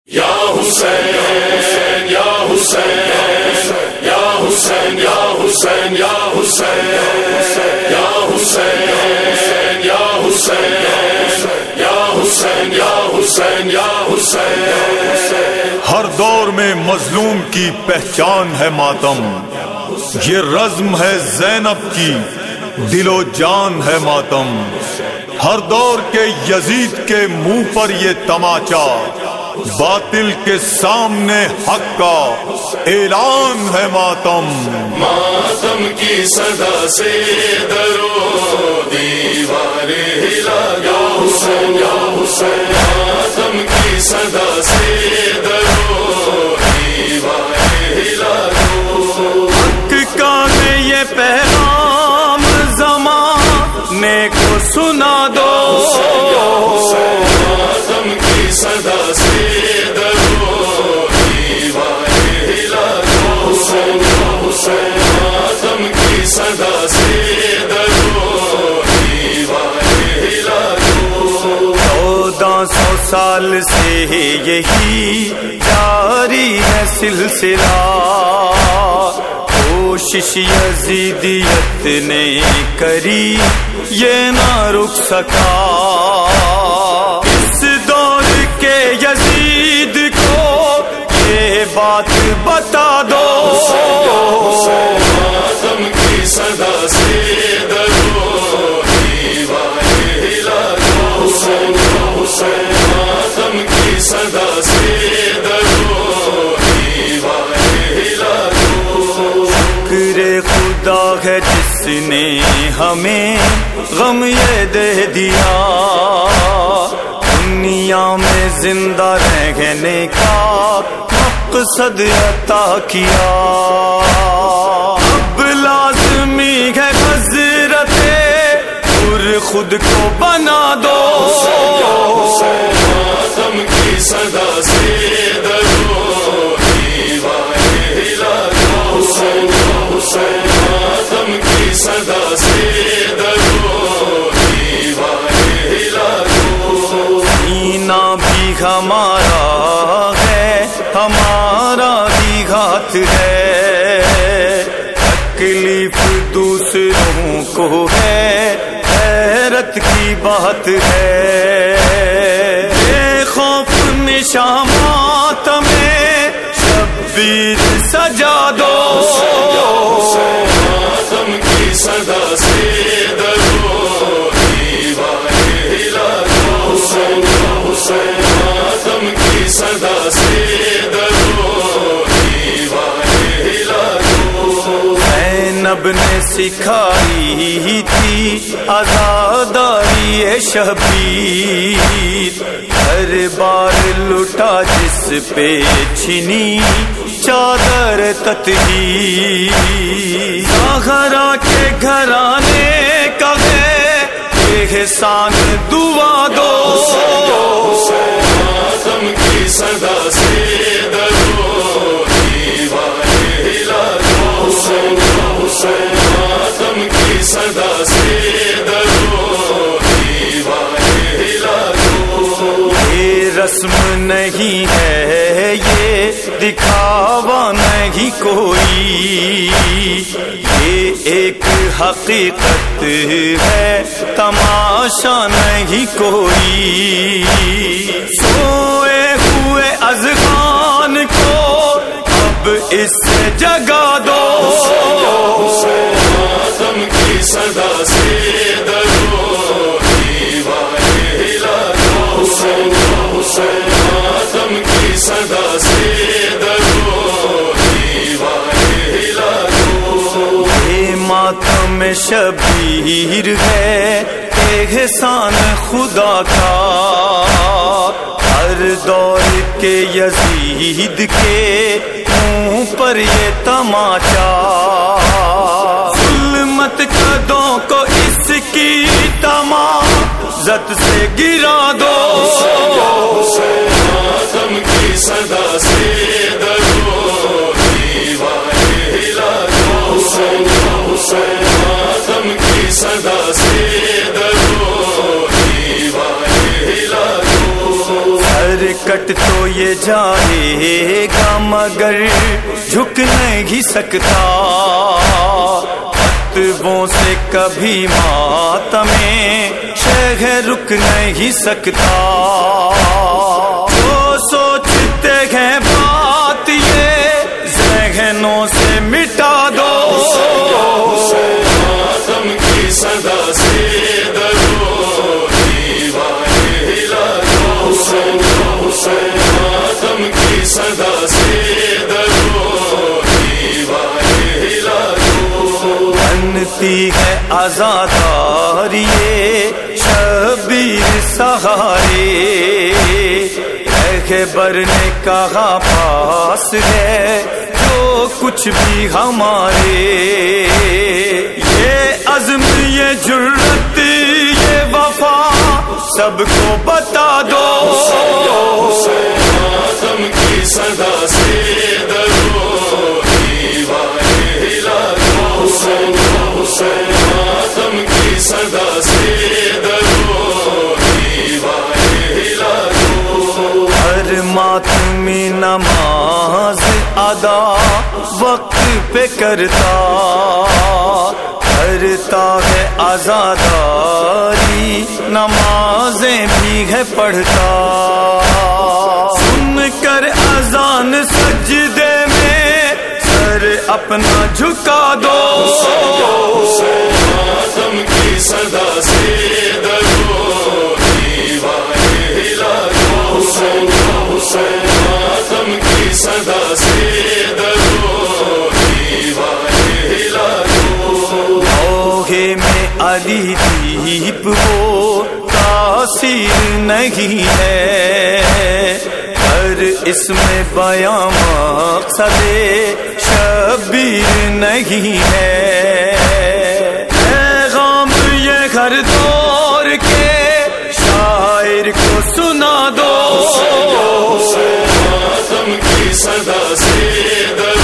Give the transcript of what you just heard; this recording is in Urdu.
یا حسین یا حسین یا حسین یا حسین یا حسین یا حسین یا حسین یا حسین یا حسین یا حسین. ہر دور میں مظلوم کی پہچان ہے ماتم، یہ رزم ہے زینب کی، دل و جان ہے ماتم. ہر دور کے یزید کے منہ پر یہ تماچا، باطل کے سامنے حق کا اعلان ہے ماتم. ماتم کی صدا سے درو دیوار ہلا، یا حسین یا حسین. ماتم کی صدا سے درو دیوار ہلا دو. حق کا ہے یہ پیغام زمانے کو سنا دو. ماتم کی صدا سے درو دیوار ہلا دو. حسین ماتم کی صدا سے درو دیوار ہلا دو. 1400 سال سے یہی جاری ہے سلسلہ، کوشش یزیدیت نے کری یہ نہ رک سکا. اس دور کے یزید کو یہ بات بتا دو. ماتم کی صدا سے درو دیوار ہلا دو. حسین ماتم کی صدا سے درو دیوار ہلا دو. شکر خدا ہے جس نے ہمیں غم یہ دے دیا، دنیا میں زندہ رہنے کا مقصد عطا کیا. اب لازمی ہے حضرت اور خود کو بنا دو. ماتم کی صدا سے درو دیوار ہلا دو. حسین ماتم کی صدا سے درو دیوار ہلا دو. سینہ بھی ہمارا ہے، ہمارا بھی ہاتھ ہے، تکلیف دوسروں کو ہے، حیرت کی بات ہے. بے خوف نشان ماتم شبیر سجا دو. ماتم کی صدا سے درو دیوار ہلا دو. حسین ماتم کی صدا سے درو دیوار ہلا دو. زینب نے سکھائی تھی آزاداری شبیر، ہر بار لٹا جس پہ چھنی چادر تطہیر. زہرا کے گھرانے کا ہے احسان دعا دو. ماتم کی صدا سے درو دیوار ہلا دو. حسین ماتم کی صدا سے درو دیوار ہلا دو. یہ رسم نہیں ہے، یہ دکھاوا نہیں کوئی، یہ ایک حقیقت ہے، تماشا نہیں کوئی. سوئے ہوئے اذہان کو اب اس سے جگا دو. ماتم کی صدا سے درو دیوار ہلا دو. حسین ماتم کی صدا سے درو دیوار ہلا دو. یہ ماتم شبیر ہے احسان خدا کا، ہر دور کے یزید کے منہ پر یہ تماچا. ظلمت قدوں کو اس کی تمازت سے گرا دو. ماتم کی صدا سے درو دیوار ہلا دو. حسین ماتم کی صدا سے درو دیوار ہلا دو. کٹ تو یہ جائے گا مگر جھک نہیں سکتا، خطبوں سے کبھی ماتم شہر رک نہیں سکتا۔ جو سوچتے ہیں بات یہ ذہنوں سے مٹا دو، ماتم کی صدا سے درو دیوارے ہلا دو، ماتم کی صدا سے درو دیوارے ہلا دو۔ بنتی ہے آزاداری شبیر سہارے، خیبر نے کہا پاس ہے جو کچھ بھی ہمارے، یہ عزم یہ جرت یہ وفا سب کو بتا دو، ماتم کی صدا سے درو دیوارے ہلا دو، ماتم کی صدا سے درو دیوارے ہلا دو۔ ہر ماتمی نماز ادا وقت پہ کرتا، کرتا ہے آزاداری نمازیں بھی ہے پڑھتا، سن کر اذان سجدے میں سر اپنا جھکا دو، ماتم کی صدا سے درو دیوارے ہلا دو، ماتم کی صدا سے درو دیوارے ہلا دو۔ لوہے میں علی دیپ وہ تاثیر نہیں ہے، پر اس میں بیان مقصد شبیر نہیں ہے، پیغام یہ گھر دور کے شاعر کو سنا دو، ماتم کی صدا سے